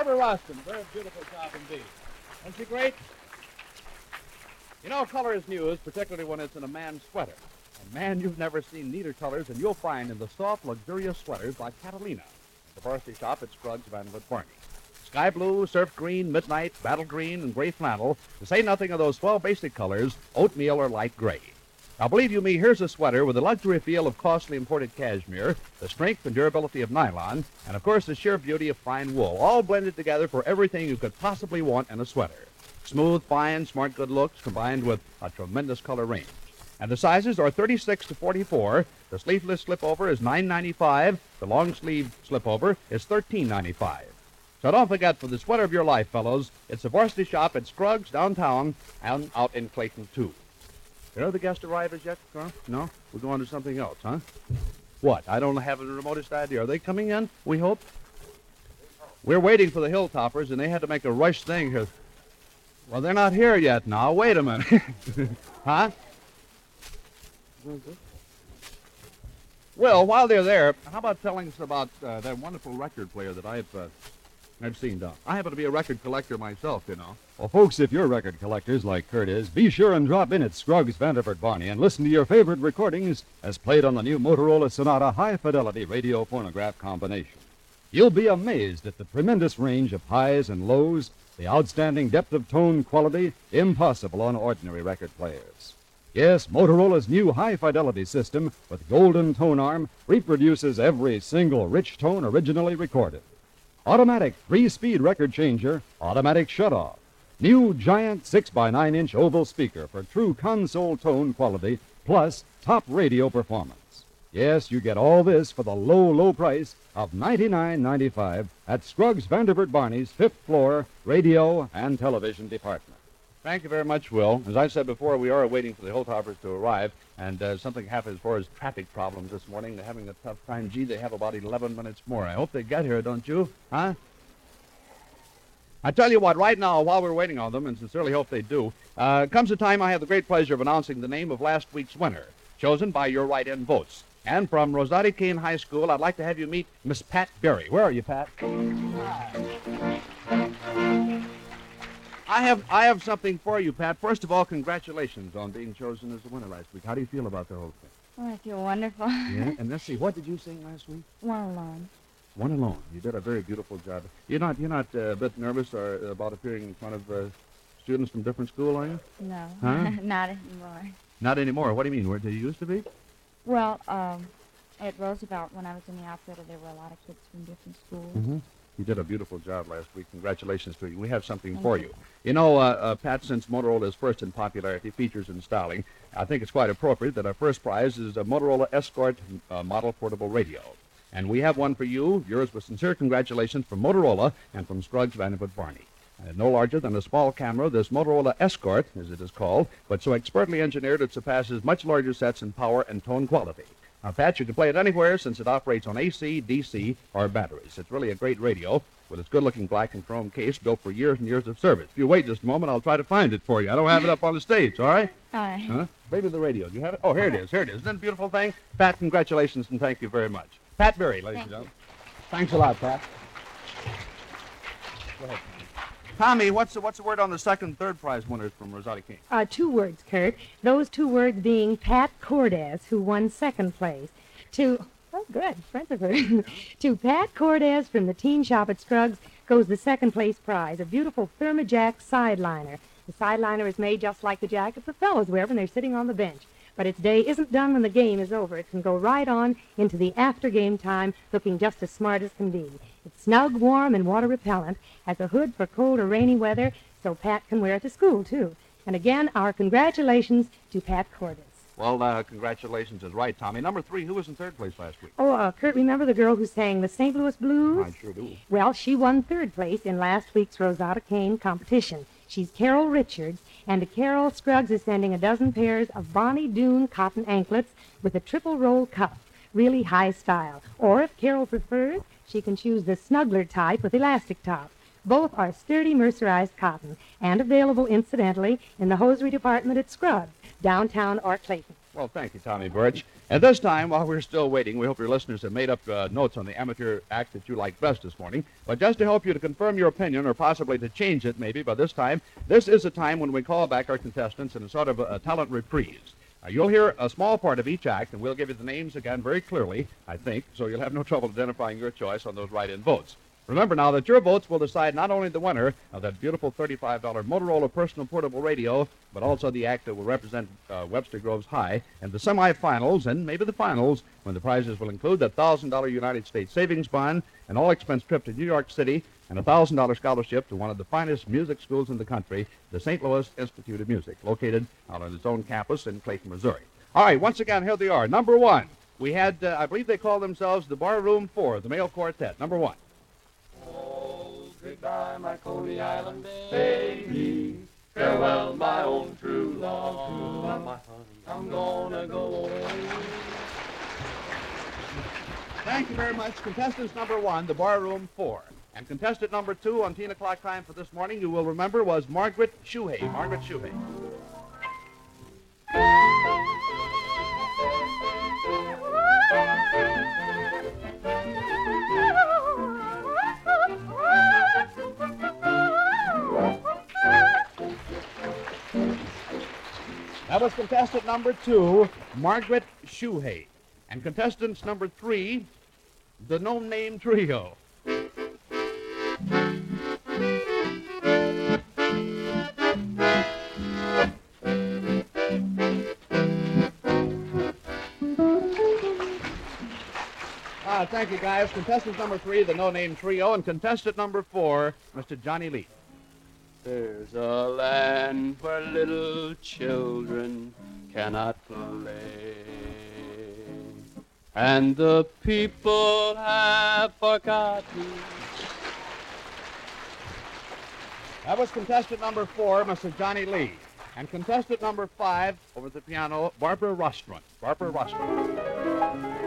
Barbara Rustin, very beautiful job indeed. Isn't she great? You know, color is news, particularly when it's in a man's sweater. And man, you've never seen neater colors than you'll find in the soft, luxurious sweaters like Catalina, the varsity shop at Scruggs Vanderbilt Barney. Sky blue, surf green, midnight, battle green, and gray flannel, to say nothing of those 12 basic colors, oatmeal or light gray. Now, believe you me, here's a sweater with the luxury feel of costly imported cashmere, the strength and durability of nylon, and, of course, the sheer beauty of fine wool, all blended together for everything you could possibly want in a sweater. Smooth, fine, smart, good looks combined with a tremendous color range. And the sizes are 36 to 44. The sleeveless slipover is $9.95. The long sleeve slipover is $13.95. So don't forget, for the sweater of your life, fellows, it's the varsity shop at Scruggs downtown and out in Clayton, too. Are the guests arrived as yet, Carl? No? We're going to something else, huh? What? I don't have the remotest idea. Are they coming in, we hope? We're waiting for the Hilltoppers, and they had to make a rush thing here. Well, they're not here yet now. Wait a minute. Huh? Well, while they're there, how about telling us about that wonderful record player that I've seen down. I happen to be a record collector myself, you know. Well, folks, if you're record collectors like Kurt is, be sure and drop in at Scruggs Vanderbilt Barney and listen to your favorite recordings as played on the new Motorola Sonata high-fidelity radio phonograph combination. You'll be amazed at the tremendous range of highs and lows, the outstanding depth of tone quality, impossible on ordinary record players. Yes, Motorola's new high-fidelity system with golden tone arm reproduces every single rich tone originally recorded. Automatic 3-speed record changer, automatic shutoff. New giant 6x9-inch oval speaker for true console tone quality, plus top radio performance. Yes, you get all this for the low, low price of $99.95 at Scruggs Vanderbilt Barney's 5th floor radio and television department. Thank you very much, Will. As I said before, we are waiting for the Hilltoppers to arrive, and something happened as far as traffic problems this morning. They're having a tough time. Gee, they have about 11 minutes more. I hope they get here, don't you? Huh? I tell you what, right now, while we're waiting on them, and sincerely hope they do, comes a time I have the great pleasure of announcing the name of last week's winner, chosen by your write-in votes. And from Rosati Kane High School, I'd like to have you meet Miss Pat Berry. Where are you, Pat? I have something for you, Pat. First of all, congratulations on being chosen as the winner last week. How do you feel about the whole thing? Oh, I feel wonderful. Yeah, and let's see, what did you sing last week? One Alone. One Alone. You did a very beautiful job. You're not a bit nervous or about appearing in front of students from different school, are you? No, Huh? not anymore. Not anymore. What do you mean? Where did you used to be? Well, at Roosevelt, when I was in the operator, there were a lot of kids from different schools. Mm-hmm. You did a beautiful job last week. Congratulations to you. We have something for you. You know, Pat, since Motorola is first in popularity, features, and styling, I think it's quite appropriate that our first prize is a Motorola Escort model portable radio. And we have one for you, yours with sincere congratulations from Motorola and from Scruggs Vanderbilt Barney. No larger than a small camera, this Motorola Escort, as it is called, but so expertly engineered it surpasses much larger sets in power and tone quality. Now, Pat, you can play it anywhere since it operates on AC, DC, or batteries. It's really a great radio with its good-looking black and chrome case built for years and years of service. If you wait just a moment, I'll try to find it for you. I don't have it up on the stage, all right? All right. Huh? Maybe the radio. Do you have it? Oh, here it is. Here it is. Isn't that a beautiful thing? Pat, congratulations, and thank you very much. Pat Berry, ladies and gentlemen. Thanks a lot, Pat. Go ahead. Tommy, what's the word on the second and third prize winners from Rosati King? 2 words, Kurt. Those 2 words being Pat Cordes, who won second place. To Pat Cordes from the Teen Shop at Scruggs goes the second place prize, a beautiful Thermajack sideliner. The sideliner is made just like the jacket the fellows wear when they're sitting on the bench. But its day isn't done when the game is over. It can go right on into the after-game time looking just as smart as can be. It's snug, warm, and water-repellent, has a hood for cold or rainy weather, so Pat can wear it to school, too. And again, our congratulations to Pat Cordes. Well, congratulations is right, Tommy. Number 3, who was in third place last week? Oh, Kurt, remember the girl who sang the St. Louis Blues? I sure do. Well, she won third place in last week's Rosata Kane competition. She's Carol Richards, and to Carol, Scruggs is sending a dozen pairs of Bonnie Doon cotton anklets with a triple roll cuff, really high style. Or if Carol prefers, she can choose the snuggler type with elastic top. Both are sturdy mercerized cotton and available, incidentally, in the hosiery department at Scruggs, downtown or Clayton. Well, thank you, Tommy Birch. At this time, while we're still waiting, we hope your listeners have made up notes on the amateur act that you like best this morning. But just to help you to confirm your opinion, or possibly to change it maybe by this time, this is a time when we call back our contestants in a sort of a talent reprise. You'll hear a small part of each act, and we'll give you the names again very clearly, I think, so you'll have no trouble identifying your choice on those write-in votes. Remember now that your votes will decide not only the winner of that beautiful $35 Motorola personal portable radio, but also the act that will represent Webster Groves High and the semifinals and maybe the finals, when the prizes will include that $1,000 United States savings bond, an all-expense trip to New York City, and a $1,000 scholarship to one of the finest music schools in the country, the St. Louis Institute of Music, located out on its own campus in Clayton, Missouri. All right, once again, here they are. Number one, we had, I believe they call themselves the Barroom Four, the male quartet. Number one. Oh, goodbye, my Coney Island baby. Farewell, my own true love. My honey, I'm gonna go away. Thank you very much. Contestants number one, the Barroom Four. And contestant number two on 10 o'clock time for this morning, you will remember, was Margaret Shuhei. Margaret Shuhei. That was contestant number two, Margaret Shuhei. And contestants number three, the No Name Trio. Thank you, guys. Contestant number three, the No Name Trio, and contestant number four, Mr. Johnny Lee. There's a land where little children cannot play, and the people have forgotten. That was contestant number four, Mr. Johnny Lee. And contestant number five, over the piano, Barbara Rostron. Barbara Rostron.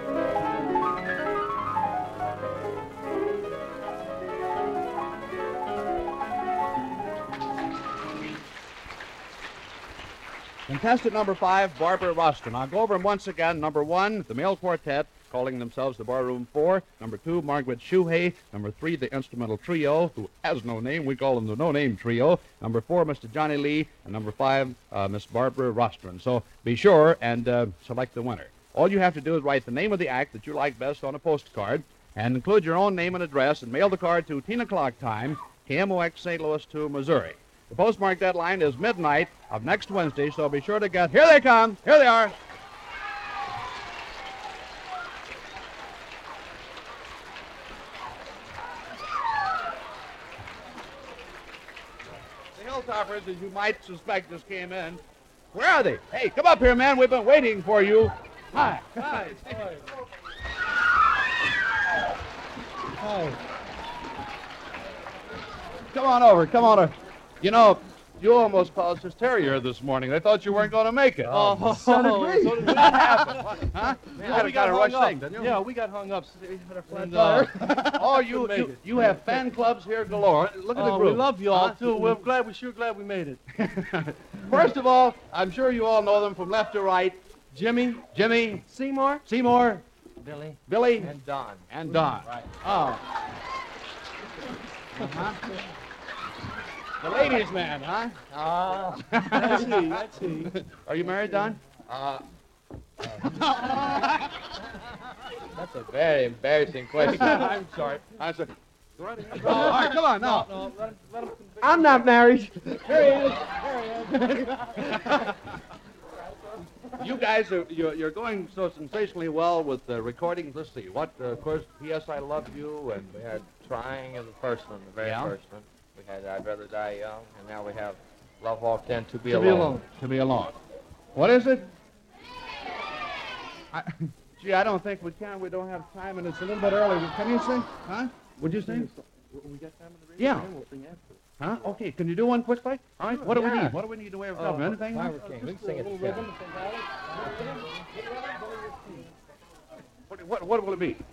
Contestant number five, Barbara Rostron. I'll go over them once again. Number one, the male quartet, calling themselves the Barroom Four. Number two, Margaret Shuhei. Number three, the instrumental trio, who has no name. We call them the No Name Trio. Number four, Mr. Johnny Lee. And number five, Miss Barbara Rostron. So be sure and select the winner. All you have to do is write the name of the act that you like best on a postcard and include your own name and address and mail the card to 10 o'clock time, KMOX St. Louis 2, Missouri. The postmark deadline is midnight of next Wednesday, so be sure to get... Here they come. Here they are. The Hilltoppers, as you might suspect, just came in. Where are they? Hey, come up here, man. We've been waiting for you. Hi. Hi. Hi. Come on over. Come on over. You know, you almost caused hysteria this morning. They thought you weren't going to make it. Oh, so did we. So did we. What happened? Huh? Man, You had we to kind of got rush hung up. thing, didn't you? Yeah, we got hung up. We had a flat And, tire. oh, you have fan clubs here galore. Look at the group. We love you all, Huh? too. We're glad we made it. First of all, I'm sure you all know them from left to right. Jimmy, Seymour, Billy, Billy, And Don. and Don. Right. Oh. Uh-huh. The ladies' man, huh? that's he. Are you married, Don? That's a very embarrassing question. I'm sorry. I'm sorry. Go right ahead. Oh, all right, come on, now. No, let him I'm not married. You guys you're going so sensationally well with the recordings. Let's see. What, of course, P.S. I Love You, and We had Trying as the first one, the very Yeah. first one. We had I'd Rather Die Young, and now we have Love Walked In, To Be To Be Alone. Alone. To Be Alone. What is it? Gee, I don't think we can. We don't have time, and it's a little bit early. Can you sing? Huh? Would you sing? We got time on the radio? Yeah. We'll sing after. Huh? Okay. Can you do one quickly? All right. What do we Yeah. need? What do we need in the way of government? Anything? Flower King. We can sing it together. What will it be?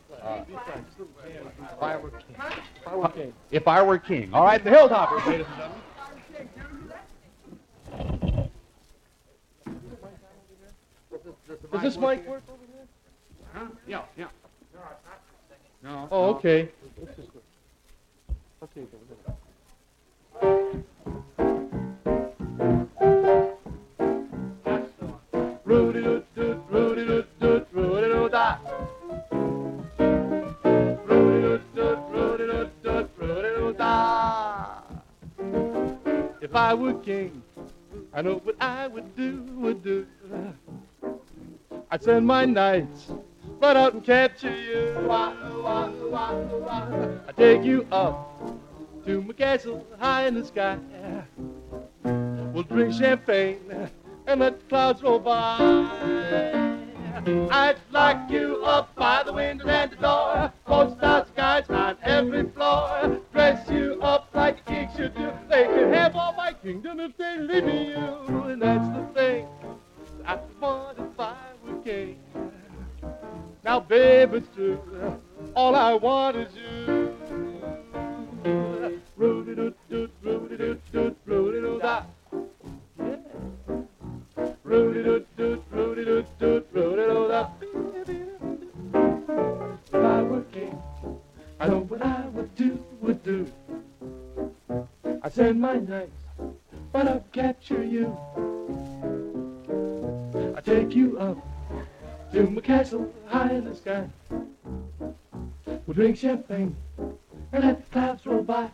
If I Were King. If I Were King. All right. The Hilltoppers, ladies and gentlemen. Does this mic work over here? Huh? Yeah, yeah. No. Oh, okay. Let's just go. Okay, go ahead. Rudy doot doot, Rudy doot doot, Rudy doot da. Rudy doot doot, Rudy doot doot, Rudy doot da. If I were king, I know what I would do. I'd send my knights right out and capture you. I'd take you up to my castle high in the sky. We'll drink champagne and let the clouds roll by. I'd lock you up by the windows and the door. Post out skies on every floor. Dress you up like a king should do. They can have all my kingdom if they leave me you. And that's the thing I want if I were king. Now, babe, it's true. All I want is you. Rudy doot doot, Rudy doot doot, Rudy doot da. Rudy doot doot, Rudy doot doot, Rudy doot da. If I were king, I know what I would do. I send my knights, but I'll capture you. I take you up to my castle high in the sky. We'll drink champagne and let the clouds roll by.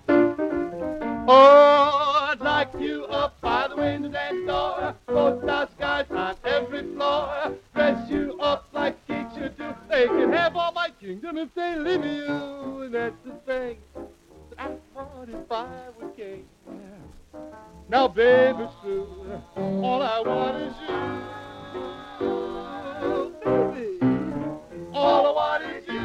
Oh, I'd lock you up by the windows and door. Both our skies on every floor. Dress you up like kings should do. They can have all my kingdom if they leave me you. And that's the thing that I want if I were king. Now, babe, it's true. All I want is you. Baby, all I want is you.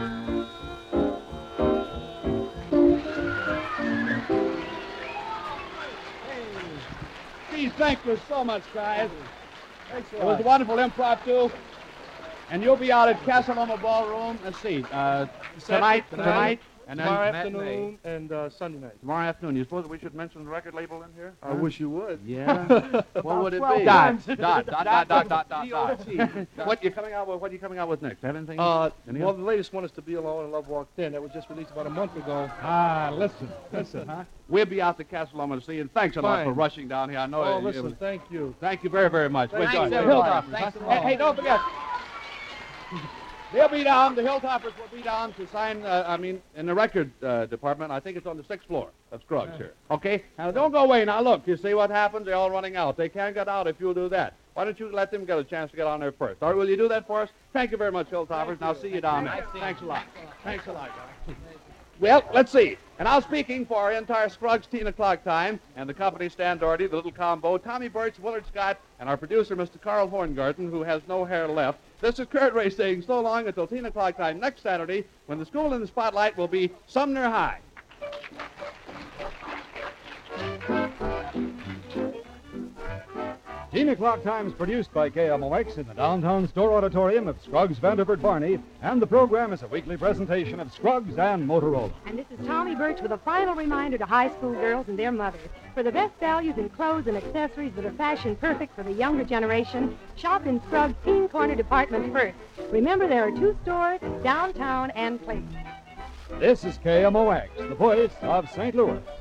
Geez, thank you so much, guys. It was a wonderful impromptu. And you'll be out at Casa Loma Ballroom, let's see, tonight, and then tomorrow matinee. afternoon and Sunday night. Tomorrow afternoon. You suppose that we should mention the record label in here? I wish you would. Yeah. What would it be? Dot. What you coming out with? What are you coming out with next? Have anything? Well, Any the latest one is To Be Alone and Love Walked In. That was just released about a month ago. listen, huh? We'll be out to Casa Loma to see you. And thanks a lot for Fine. rushing down here. I know. Oh, it listen, was- thank you. Thank you very, very much. Thanks, We're done. everybody. Hilltoppers, Thanks huh? a lot. Hey, don't forget. They'll be down. The Hilltoppers will be down to sign. In the record department. I think it's on the 6th floor of Scruggs here. Okay. Now don't go away. Now look. You see what happens? They're all running out. They can't get out if you'll do that. Why don't you let them get a chance to get on there first? All right. Will you do that for us? Thank you very much, Hilltoppers. Now see you down there. Thanks a lot. Thanks a lot, guys. Well, let's see. And now speaking for our entire Scruggs 10 o'clock time, and the company, Stan Doherty, the little combo, Tommy Birch, Willard Scott, and our producer, Mr. Carl Horngarten, who has no hair left. This is Kurt Ray saying so long until 10 o'clock time next Saturday, when the school in the spotlight will be Sumner High. 10 o'clock times produced by KMOX in the downtown store auditorium of Scruggs Vanderbilt Barney, and the program is a weekly presentation of Scruggs and Motorola. And this is Tommy Birch with a final reminder to high school girls and their mothers. For the best values in clothes and accessories that are fashion perfect for the younger generation, shop in Scruggs' Teen Corner department first. Remember, there are 2 stores, downtown and Clayton. This is KMOX, the voice of St. Louis.